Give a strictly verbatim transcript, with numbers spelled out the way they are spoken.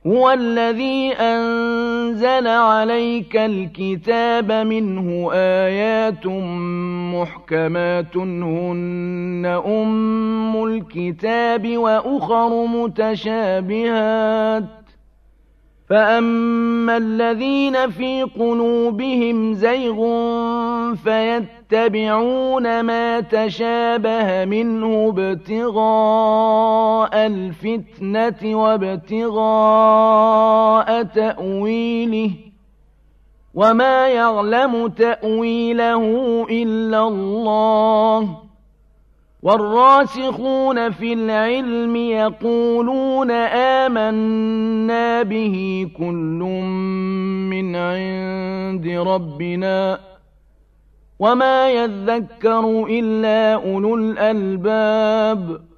هو الذي أنزل عليك الكتاب منه آيات محكمات هن أم الكتاب وأخر متشابهات فأما الذين في قلوبهم زيغ فيتبعون ما تشابه منه ابتغاء الفتنة وابتغاء تأويله وما يعلم تأويله إلا الله والراسخون في العلم يقولون آمنا به كل من عند ربنا وما يذكر إلا أولو الألباب